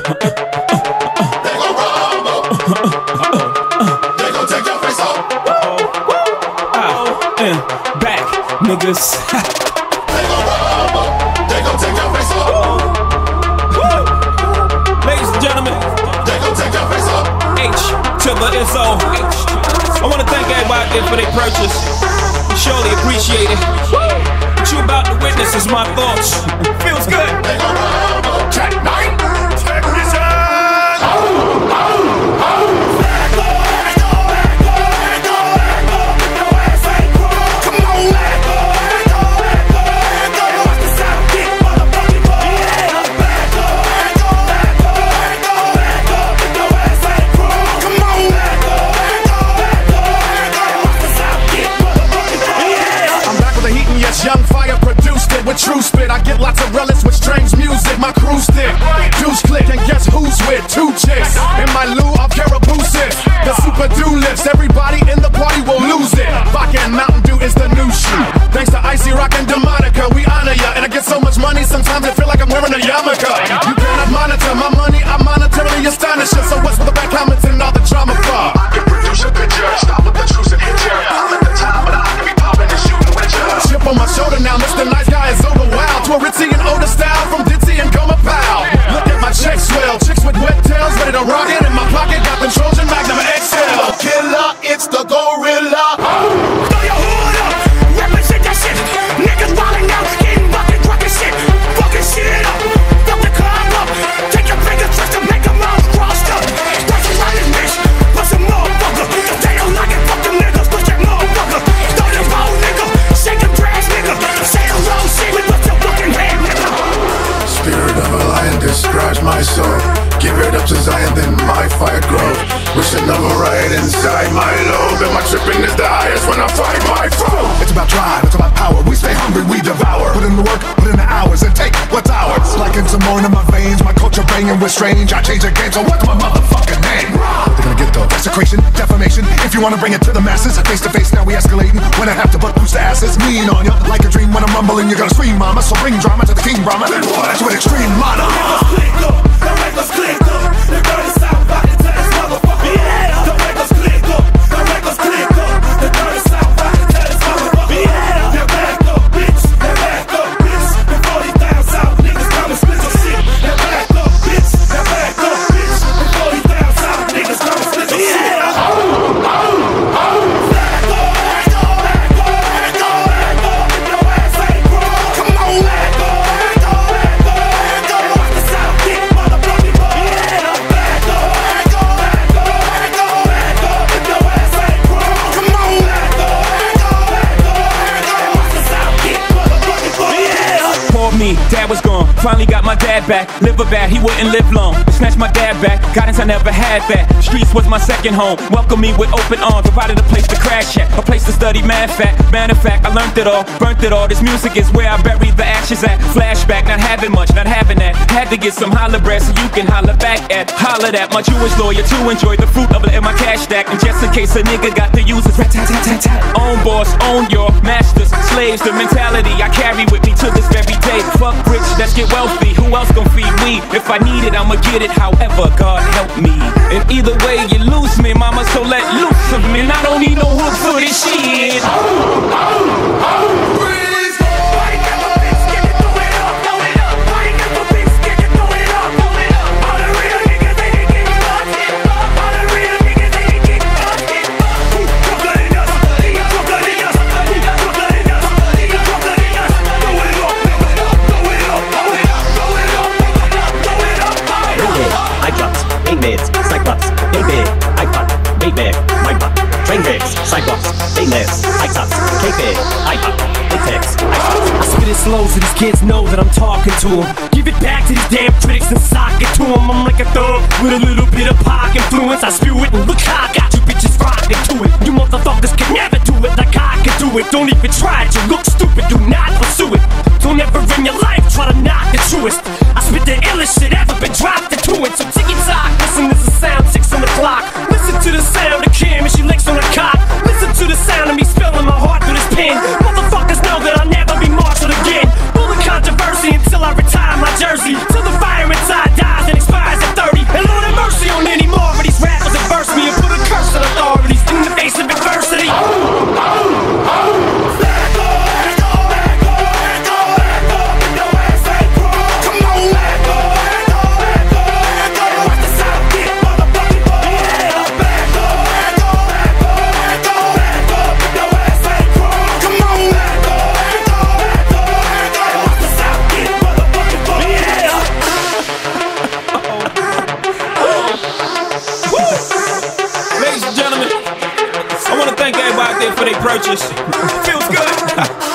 They gon' take your face off. Back, niggas. They gon' rumble. They gon' take your face off. Ladies and gentlemen, They gon' take your face off. H to the S-O. I want to thank everybody out there for their purchase. Surely appreciate it. What you about to witness is my thoughts. Feels good. They gon' rumble. Track 9. Young Fire produced it with true spit. I get lots of relics with strange music. My crew stick, deuce click, and guess who's with? 2 chicks in my loo of caribou sip. The super do lifts, everybody in the party will lose it. Vodka and Mountain Dew is the new shoe. Thanks to Icy Rock and Demonica, we honor ya. And I get so much money, sometimes I feel like I'm wearing a yarmulke. You cannot monitor my money, I monetarily astonish ya. So what's with the back comments and all the drama for? I can produce a picture, stop with the truth and hit ya. I'm at the time, but I can be popping and shooting with ya. Chip on my shoulder now, Mr. Nice Guy is over wild. To a Ritzy and older style from Ditzy and Goma Pow. Look at my check swell, chicks with wet tails ready to rock it. In my pocket got the Trojan Magnum XL. Killer, it's the gorilla. Throw your hood up, represent that shit. Niggas wildin' out, getting bucket, truckin' shit. Fucking shit up, fuck the club up. Take your fingers just to make them all crossed up. Start to run this bitch, bust a motherfucker. They don't like it, fuck them niggas, push that motherfucker. Throw your roll, nigga, shake them trash, nigga. Say the wrong shit, we bust your fucking head, nigga. Spirit of a lion describes my soul. Give it up to Zion, then my fire grow. Wishing of a riot inside my lobe. And my tripping is the highest when I fight my foe. It's about drive, it's about power. We stay hungry, we devour. Put in the work, put in the hours, and take what's ours. Like in some more in my veins, my culture banging with strange. I change the game, so what's my motherfucking name? What they gonna get though? Desecration, defamation. If you wanna bring it to the masses, face to face, now we escalating. When I have to butt boost the asses, mean on ya. Like a dream when I'm rumbling, you're gonna scream, mama. So bring drama to the king, Brahma. Then war at you with extreme mana. Click up, don't make us click up. They're dirty South Body to this motherfucker. Yeah, don't make us click up. Don't make us click up. They're dirty South Body to this motherfucker. Yeah, they're back up, bitch. They're back up, bitch. Before these down south niggas come and split your shit. They're back up, bitch. They're back up, bitch. Before these down south niggas come and split your shit. Me, dad was gone, finally got my dad back. Liver bad, he wouldn't live long. Snatched my dad back, guidance I never had that. Streets was my second home, welcomed me with open arms. Provided a place to crash at, a place to study math at. Matter of fact, I learned it all, burnt it all. This music is where I bury the ashes at. Flashback, not having much, not having that. Had to get some holler bread so you can holler back at. Holler that my Jewish lawyer to enjoy the fruit of it in my cash stack. And just in case a nigga got to use it, own boss, own your masters, slaves. The mentality I carry with me to this very day. Fuck rich, let's get wealthy. Who else gon' feed me? If I need it, I'ma get it. However, God help me. And either way, you lose me, mama. So let loose of me. And I don't need no hook for this shit. I spit it slow so these kids know that I'm talking to them. Give it back to these damn critics and sock it to them. I'm like a thug with a little bit of pop influence. I spew it and look how I got you bitches rocking to it. You motherfuckers can never do it like I can do it. Don't even try it, you look stupid, do not pursue it. Don't ever in your life try to knock the truest. I spit the illest shit ever been dropped into it. So ticky-tock, listen, this is sound 6 on the clock. Listen to the sound of Kim as she licks on the cock. Listen to the sound of me spilling my heart through this pen. Motherfuckers know that I'll never be marshaled again. Full of controversy until I retire my jersey. Till the fire inside dies and expires at 30. there for their purchase. Feels good.